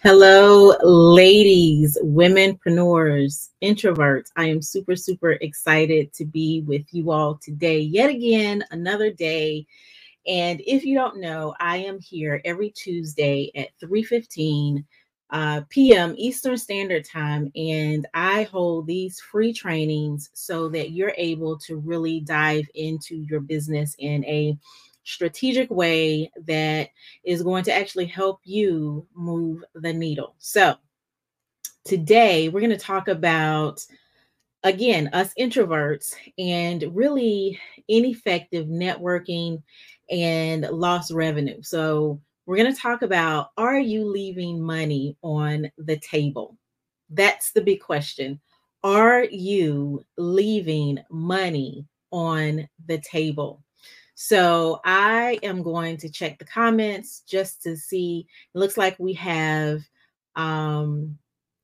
Hello, ladies, womenpreneurs, introverts. I am super, super excited to be with you all today. Yet again, another day. And if you don't know, I am here every Tuesday at 3:15 p.m. Eastern Standard Time. And I hold these free trainings so that you're able to really dive into your business in a strategic way that is going to actually help you move the needle. So, today we're going to talk about, again, us introverts and really ineffective networking and lost revenue. So, we're going to talk about, are you leaving money on the table? That's the big question. Are you leaving money on the table? So I am going to check the comments just to see. It looks like we have um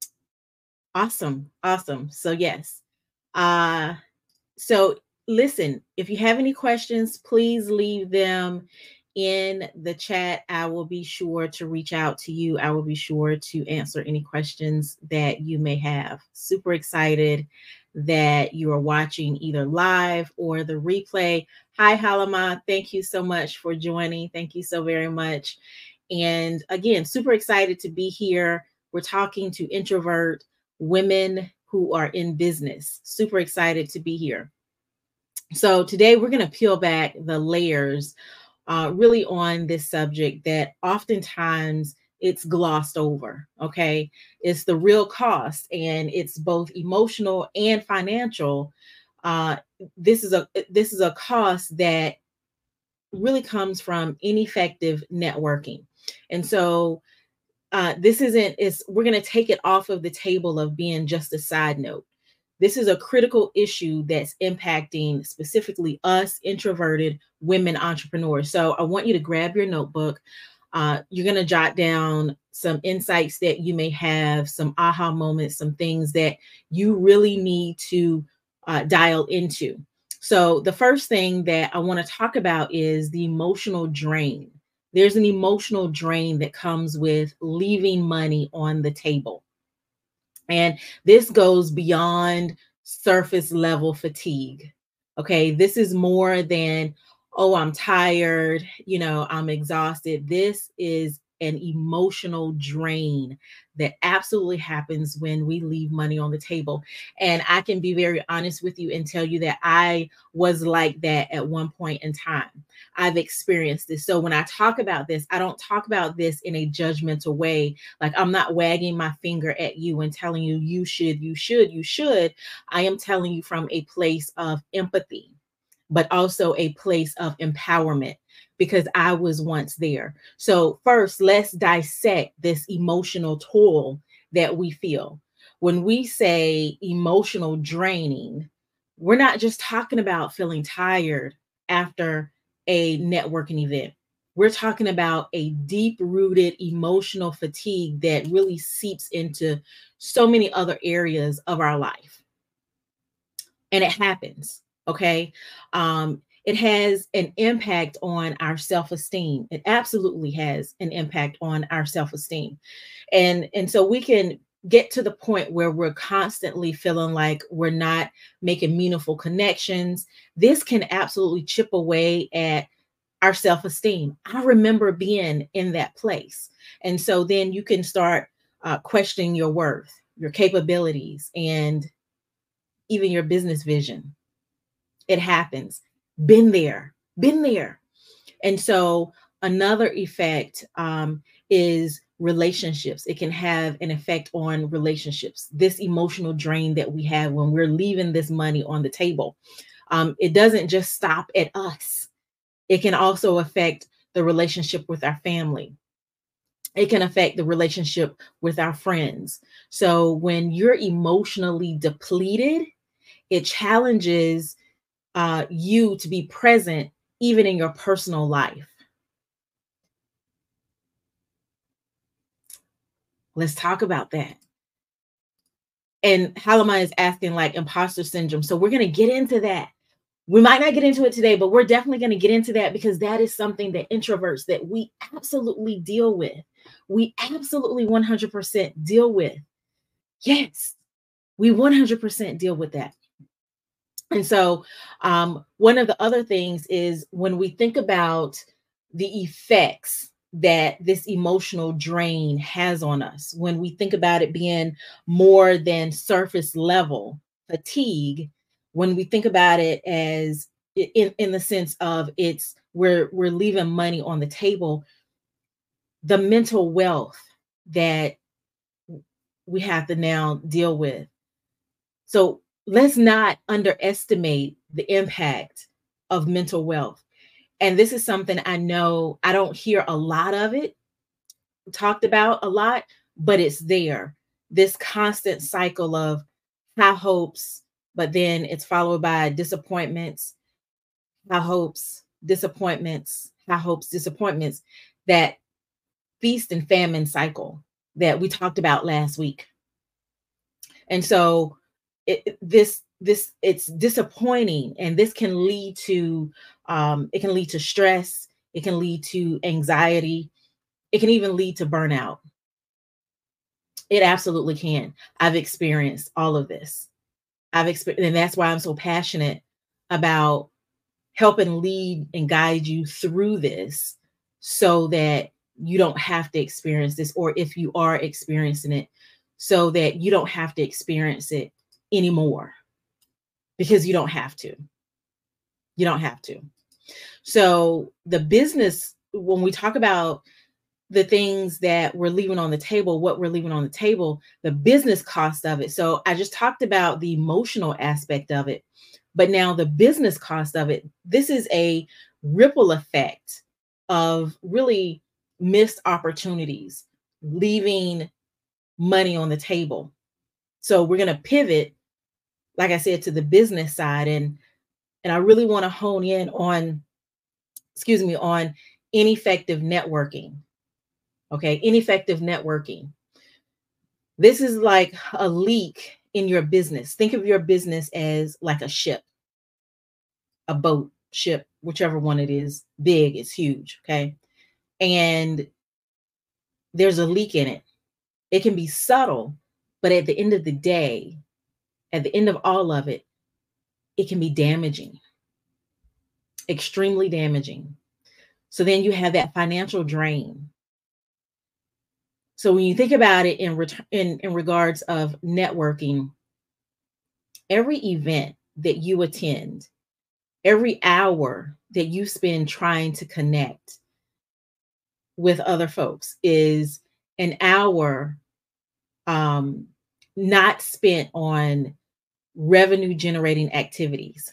awesome. So yes. Uh so listen, if you have any questions, please leave them in the chat. I will be sure to reach out to you. I will be sure to answer any questions that you may have. Super excited that you are watching either live or the replay. Hi, Halima. Thank you so much for joining. Thank you so very much. And again, super excited to be here. We're talking to introvert women who are in business. Super excited to be here. So today we're going to peel back the layers really on this subject that oftentimes it's glossed over. Okay. It's the real cost, and it's both emotional and financial. Uh, this is a cost that really comes from ineffective networking. And so this isn't is we're going to take it off of the table of being just a side note. This is a critical issue that's impacting specifically us introverted women entrepreneurs. So I want you to grab your notebook. You're going to jot down some insights that you may have, some aha moments, some things that you really need to dial into. So the first thing that I want to talk about is the emotional drain. There's an emotional drain that comes with leaving money on the table. And this goes beyond surface level fatigue. Okay. This is more than, oh, I'm tired, I'm exhausted. This is an emotional drain that absolutely happens when we leave money on the table. And I can be very honest with you and tell you that I was like that at one point in time. I've experienced this. So when I talk about this, I don't talk about this in a judgmental way. Like, I'm not wagging my finger at you and telling you, you should. I am telling you from a place of empathy, but also a place of empowerment, because I was once there. So first, let's dissect this emotional toll that we feel. When we say emotional draining, we're not just talking about feeling tired after a networking event. We're talking about a deep rooted emotional fatigue that really seeps into so many other areas of our life. And it happens. Okay. It has an impact on our self-esteem. It absolutely has an impact on our self-esteem. And so we can get to the point where we're constantly feeling like we're not making meaningful connections. This can absolutely chip away at our self-esteem. I remember being in that place. And so then you can start questioning your worth, your capabilities, and even your business vision. It happens. Been there. And so another effect is relationships. It can have an effect on relationships. This emotional drain that we have when we're leaving this money on the table. It doesn't just stop at us. It can also affect the relationship with our family. It can affect the relationship with our friends. So when you're emotionally depleted, it challenges you to be present even in your personal life. Let's talk about that. And Halima is asking like imposter syndrome. So we're going to get into that. We might not get into it today, but we're definitely going to get into that, because that is something that introverts, that we absolutely deal with. We absolutely 100% deal with. Yes, we 100% deal with that. And so, one of the other things is when we think about the effects that this emotional drain has on us, when we think about it being more than surface level fatigue, when we think about it as in the sense of it's we're leaving money on the table, the mental wealth that we have to now deal with. So let's not underestimate the impact of mental wealth. And this is something I know I don't hear a lot of it talked about a lot, but it's there. This constant cycle of high hopes, but then it's followed by disappointments, high hopes, disappointments, high hopes, disappointments, that feast and famine cycle that we talked about last week. And so this it's disappointing, and this can lead to it can lead to stress, it can lead to anxiety, it can even lead to burnout. It absolutely can. I've experienced all of this. I've experienced, and that's why I'm so passionate about helping lead and guide you through this, so that you don't have to experience this, or if you are experiencing it, so that you don't have to experience it anymore, because you don't have to. You don't have to. So the business, when we talk about the things that we're leaving on the table, what we're leaving on the table, the business cost of it. So I just talked about the emotional aspect of it, but now the business cost of it. This is a ripple effect of really missed opportunities, leaving money on the table. So we're going to pivot, like I said, to the business side, and I really want to hone in on, on ineffective networking. Okay, ineffective networking. This is like a leak in your business. Think of your business as like a ship, a boat, ship, whichever one it is. Big, it's huge. Okay, and there's a leak in it. It can be subtle, but at the end of the day, at the end of all of it, it can be damaging, extremely damaging. So then you have that financial drain. So when you think about it in regards of networking, every event that you attend, every hour that you spend trying to connect with other folks is an hour not spent on revenue generating activities.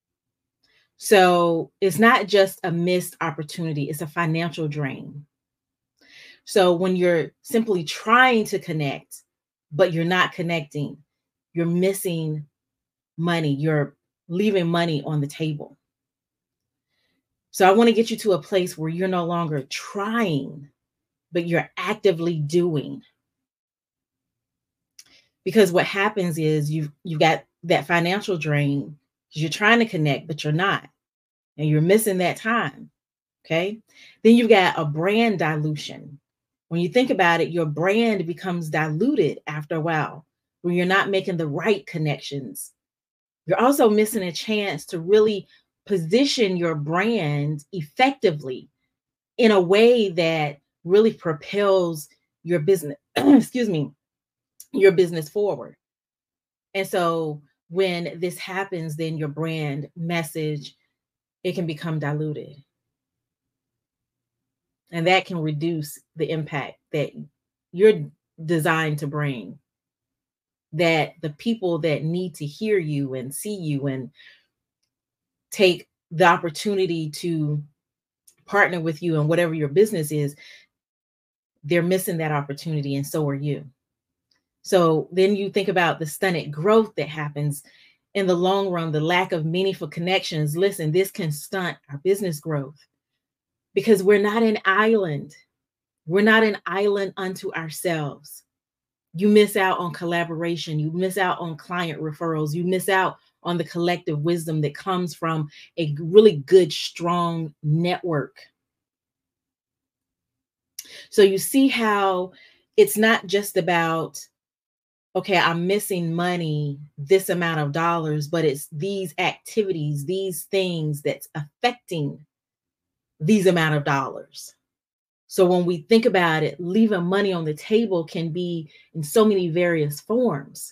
So it's not just a missed opportunity, it's a financial drain. So when you're simply trying to connect, but you're not connecting, you're missing money, you're leaving money on the table. So I want to get you to a place where you're no longer trying, but you're actively doing. Because what happens is you've got that financial drain because you're trying to connect, but you're not. And you're missing that time. Okay. Then you've got a brand dilution. When you think about it, your brand becomes diluted after a while when you're not making the right connections. You're also missing a chance to really position your brand effectively in a way that really propels your business, your business forward. And so when this happens, then your brand message, it can become diluted. And that can reduce the impact that you're designed to bring, that the people that need to hear you and see you and take the opportunity to partner with you in whatever your business is, they're missing that opportunity, and so are you. So then you think about the stunted growth that happens in the long run, the lack of meaningful connections. Listen, this can stunt our business growth because we're not an island. We're not an island unto ourselves. You miss out on collaboration. You miss out on client referrals. You miss out on the collective wisdom that comes from a really good, strong network. So you see how it's not just about, okay, I'm missing money, this amount of dollars, but it's these activities, these things that's affecting these amount of dollars. So when we think about it, leaving money on the table can be in so many various forms.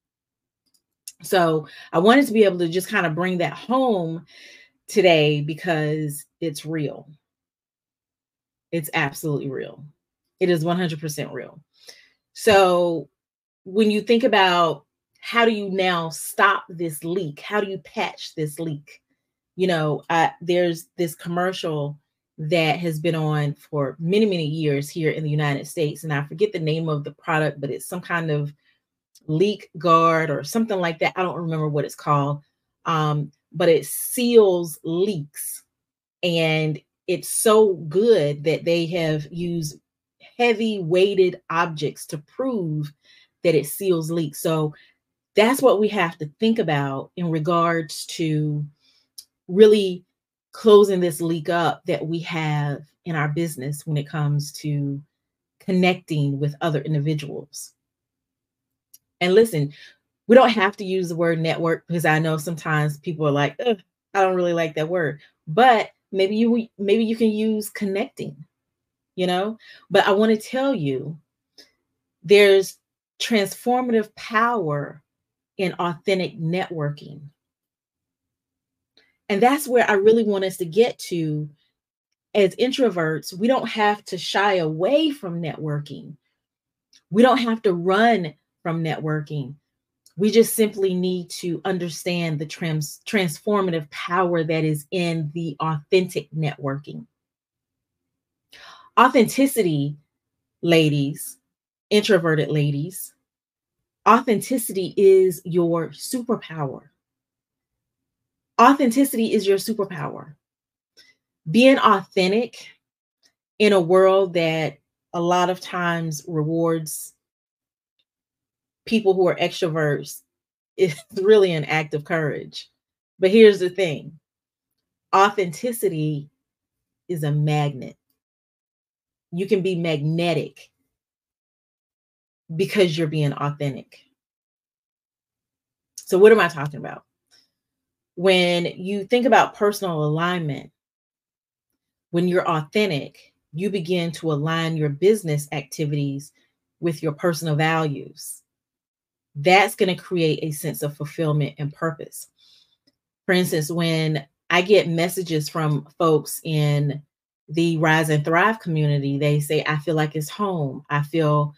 So I wanted to be able to just kind of bring that home today because it's real. It's absolutely real. It is 100% real. So when you think about how do you now stop this leak? How do you patch this leak? You know, there's this commercial that has been on for many, many years here in the United States. And I forget the name of the product, but it's some kind of leak guard or something like that. I don't remember what it's called. But it seals leaks. And it's so good that they have used heavy weighted objects to prove that it seals leaks. So that's what we have to think about in regards to really closing this leak up that we have in our business when it comes to connecting with other individuals. And listen, we don't have to use the word network because I know sometimes people are like, I don't really like that word. But maybe you can use connecting, you know? But I want to tell you, there's transformative power in authentic networking. And that's where I really want us to get to. As introverts, we don't have to shy away from networking. We don't have to run from networking. We just simply need to understand the transformative power that is in the authentic networking. Authenticity, ladies, introverted ladies, authenticity is your superpower. Authenticity is your superpower. Being authentic in a world that a lot of times rewards people who are extroverts is really an act of courage. But here's the thing. Authenticity is a magnet. You can be magnetic because you're being authentic. So what am I talking about? When you think about personal alignment, when you're authentic, you begin to align your business activities with your personal values. That's going to create a sense of fulfillment and purpose. For instance, when I get messages from folks in the Rise and Thrive community, they say, I feel like it's home. I feel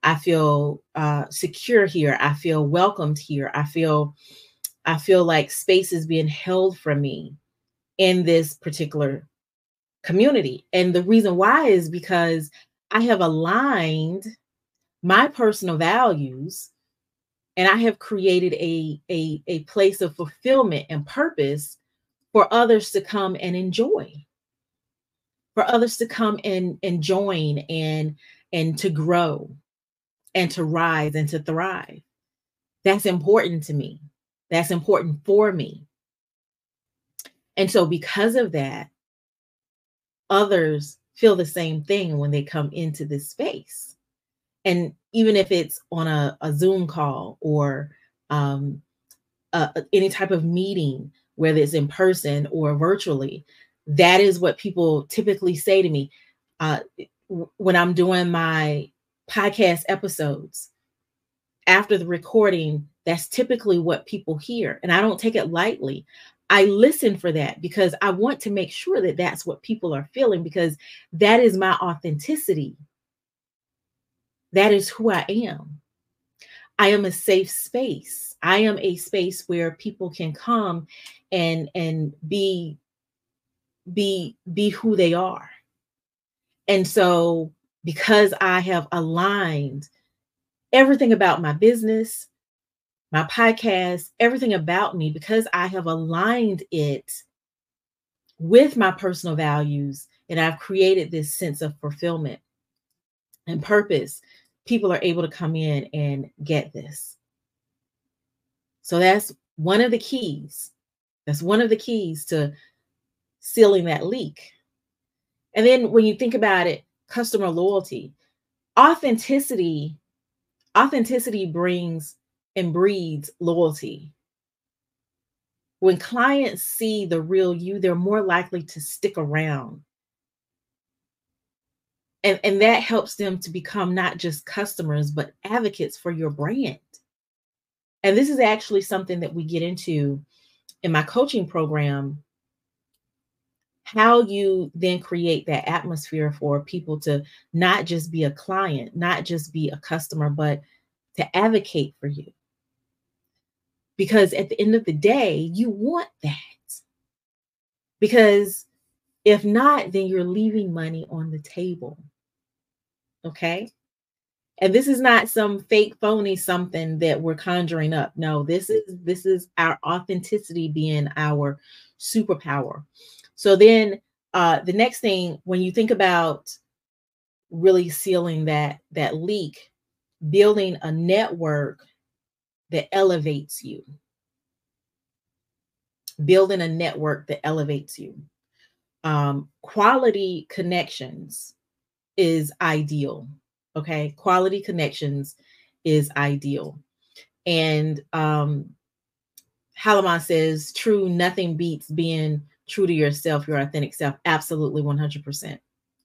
secure here. I feel welcomed here. I feel like space is being held for me in this particular community. And the reason why is because I have aligned my personal values and I have created a place of fulfillment and purpose for others to come and enjoy, for others to come and join and to grow and to rise and to thrive. That's important to me. That's important for me. And so because of that, others feel the same thing when they come into this space. And even if it's on a Zoom call or any type of meeting, whether it's in person or virtually, that is what people typically say to me when I'm doing my podcast episodes. After the recording, that's typically what people hear. And I don't take it lightly. I listen for that because I want to make sure that that's what people are feeling, because that is my authenticity. That is who I am. I am a safe space. I am a space where people can come and be who they are. And so because I have aligned everything about my business, my podcast, everything about me, because I have aligned it with my personal values, and I've created this sense of fulfillment and purpose, people are able to come in and get this. So that's One of the keys. That's one of the keys to sealing that leak. And then when you think about it, customer loyalty, authenticity, authenticity brings and breeds loyalty. When clients see the real you, they're more likely to stick around. And that helps them to become not just customers, but advocates for your brand. And this is actually something that we get into in my coaching program, how you then create that atmosphere for people to not just be a client, not just be a customer, but to advocate for you. Because at the end of the day, you want that. Because if not, then you're leaving money on the table. Okay. And this is not some fake phony something that we're conjuring up. No, this is our authenticity being our superpower. So then the next thing, when you think about really sealing that leak, building a network that elevates you. Building a network that elevates you. Quality connections is ideal. Okay. Quality connections is ideal. And Halaman says, true, nothing beats being true to yourself, your authentic self. Absolutely, 100%.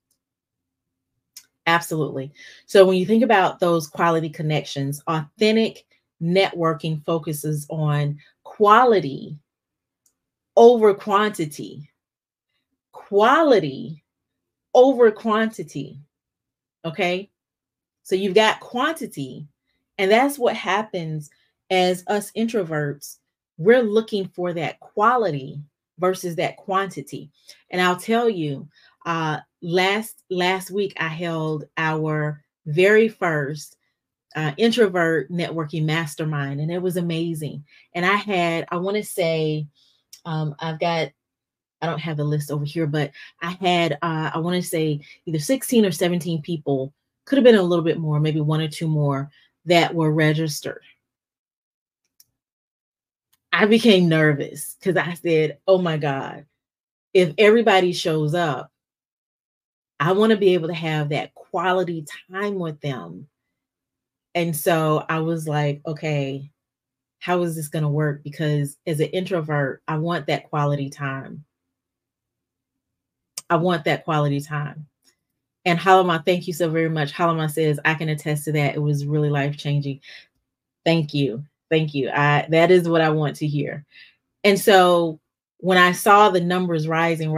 Absolutely. So when you think about those quality connections, authentic networking focuses on quality over quantity. Quality over quantity. Okay. So you've got quantity, and that's what happens as us introverts. We're looking for that quality versus that quantity. And I'll tell you, last week I held our very first introvert networking mastermind, and it was amazing. And I want to say, I don't have the list over here, but I had, I want to say either 16 or 17 people, could have been a little bit more, maybe one or two more that were registered. I became nervous because I said, oh my God, if everybody shows up, I want to be able to have that quality time with them. And so I was like, okay, how is this going to work? Because as an introvert, I want that quality time. I want that quality time. And Halima, thank you so very much. Halima says, I can attest to that. It was really life-changing. Thank you. Thank you. That is what I want to hear. And so when I saw the numbers rising,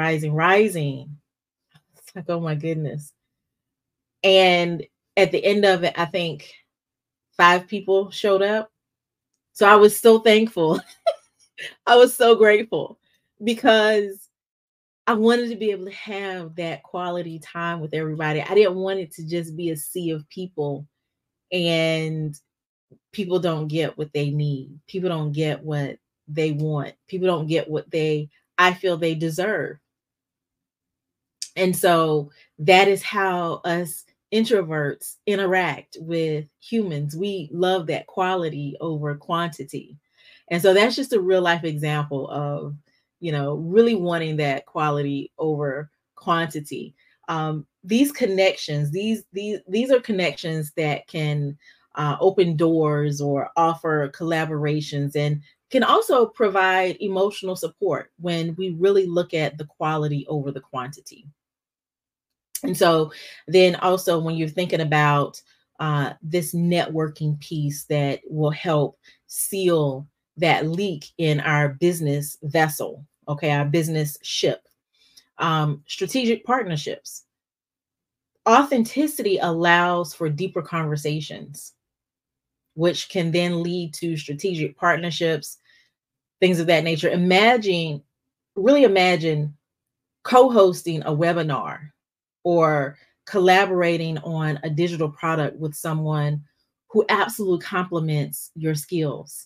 it's like, oh my goodness. And at the end of it, I think 5 people showed up. So I was so thankful. I was so grateful because I wanted to be able to have that quality time with everybody. I didn't want it to just be a sea of people and people don't get what they need. People don't get what they want. People don't get what I feel they deserve. And so that is how us introverts interact with humans. We love that quality over quantity. And so that's just a real life example of, really wanting that quality over quantity. These connections, these are connections that can open doors or offer collaborations, and can also provide emotional support when we really look at the quality over the quantity. And so then also when you're thinking about this networking piece that will help seal that leak in our business vessel, okay, our business ship, strategic partnerships. Authenticity allows for deeper conversations, which can then lead to strategic partnerships, things of that nature. Really imagine co-hosting a webinar or collaborating on a digital product with someone who absolutely complements your skills.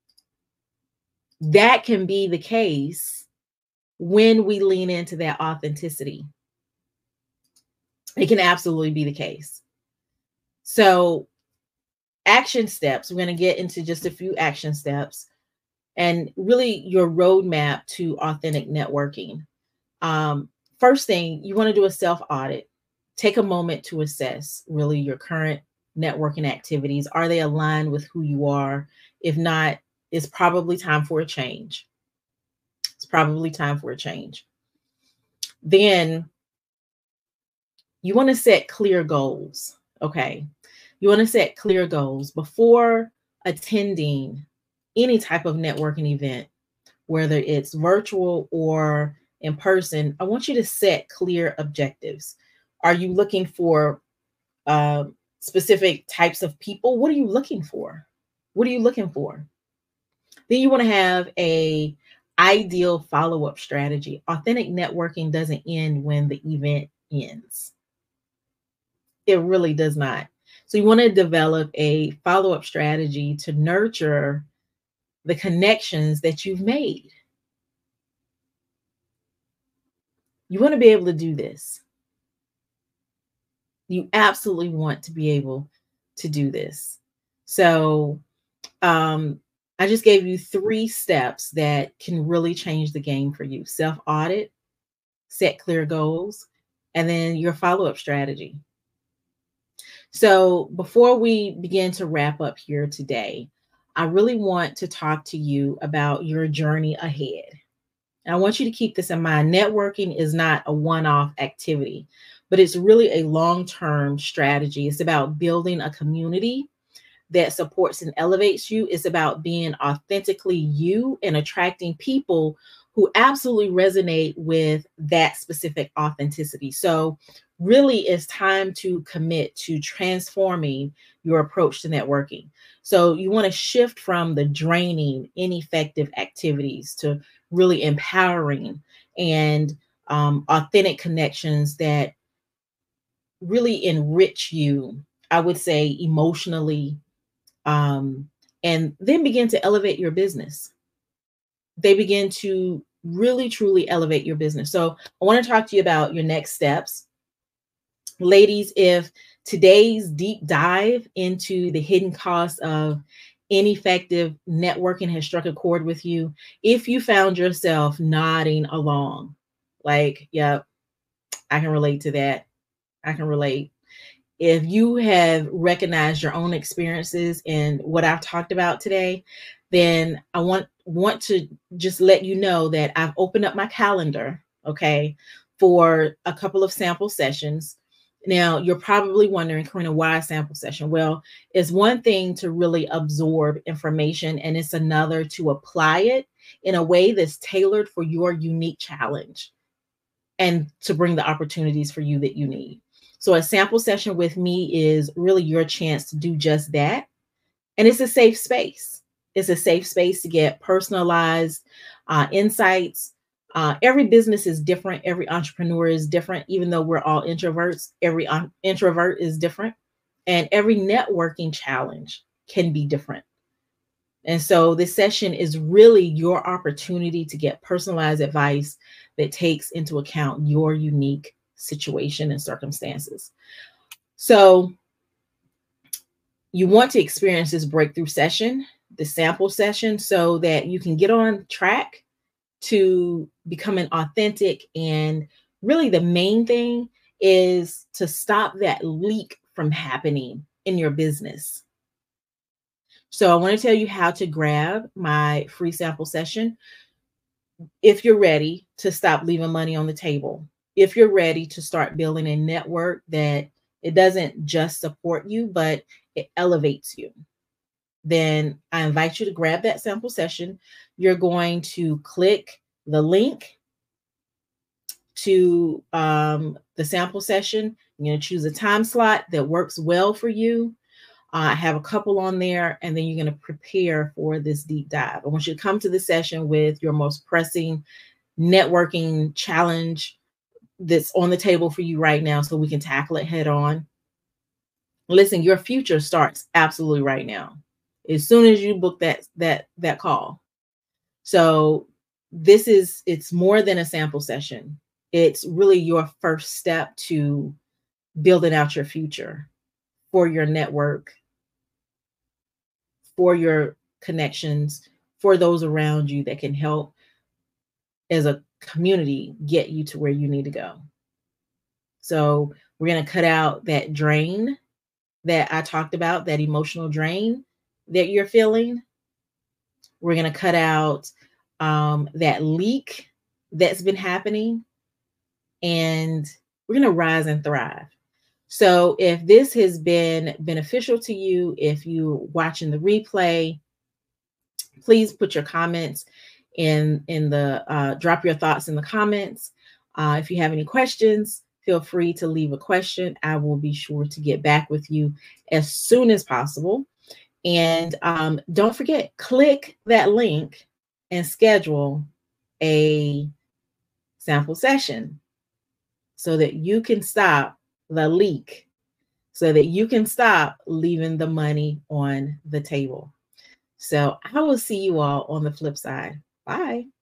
That can be the case when we lean into that authenticity. It can absolutely be the case. So action steps, we're going to get into just a few action steps. and really your roadmap to authentic networking. First thing, you want to do a self audit. Take a moment to assess really your current networking activities. Are they aligned with who you are? If not, it's probably time for a change. It's probably time for a change. Then you want to set clear goals. Okay. You want to set clear goals before attending any type of networking event, whether it's virtual or in person. I want you to set clear objectives. Are you looking for specific types of people? What are you looking for? What are you looking for? Then you want to have a ideal follow-up strategy. Authentic networking doesn't end when the event ends. It really does not. So you want to develop a follow-up strategy to nurture the connections that you've made. You want to be able to do this. You absolutely want to be able to do this. So I just gave you 3 steps that can really change the game for you. Self-audit, set clear goals, and then your follow-up strategy. So before we begin to wrap up here today, I really want to talk to you about your journey ahead. And I want you to keep this in mind. Networking is not a one-off activity, but it's really a long-term strategy. It's about building a community that supports and elevates you. It's about being authentically you and attracting people who absolutely resonate with that specific authenticity. So really it's time to commit to transforming your approach to networking. So you want to shift from the draining, ineffective activities to really empowering and authentic connections that really enrich you, I would say, emotionally, and then begin to elevate your business. They begin to really, truly elevate your business. So I want to talk to you about your next steps. Ladies, if today's deep dive into the hidden costs of ineffective networking has struck a chord with you, if you found yourself nodding along, like, yeah, I can relate to that. I can relate. If you have recognized your own experiences in what I've talked about today, then I want to just let you know that I've opened up my calendar, okay, for a couple of sample sessions. Now, you're probably wondering, Karina, why a sample session? Well, it's one thing to really absorb information, and it's another to apply it in a way that's tailored for your unique challenge and to bring the opportunities for you that you need. So a sample session with me is really your chance to do just that. And it's a safe space. It's a safe space to get personalized insights. Every business is different. Every entrepreneur is different. Even though we're all introverts, every introvert is different. And every networking challenge can be different. And so this session is really your opportunity to get personalized advice that takes into account your unique situation and circumstances. So you want to experience this breakthrough session, the sample session, so that you can get on track to becoming authentic. And really the main thing is to stop that leak from happening in your business. So I want to tell you how to grab my free sample session. If you're ready to stop leaving money on the table, if you're ready to start building a network that it doesn't just support you, but it elevates you, then I invite you to grab that sample session. You're going to click the link to the sample session. You're going to choose a time slot that works well for you. I have a couple on there, and then you're going to prepare for this deep dive. I want you to come to the session with your most pressing networking challenge that's on the table for you right now so we can tackle it head on. Listen, your future starts absolutely right now. As soon as you book that call. So it's more than a sample session. It's really your first step to building out your future for your network, for your connections, for those around you that can help as a community get you to where you need to go. So we're going to cut out that drain that I talked about, that emotional drain that you're feeling. We're going to cut out that leak that's been happening, and we're going to rise and thrive. So if this has been beneficial to you, if you're watching the replay, please put your comments in the drop your thoughts in the comments. If you have any questions, feel free to leave a question. I will be sure to get back with you as soon as possible. And don't forget, click that link and schedule a sample session so that you can stop the leak, so that you can stop leaving the money on the table. So I will see you all on the flip side. Bye.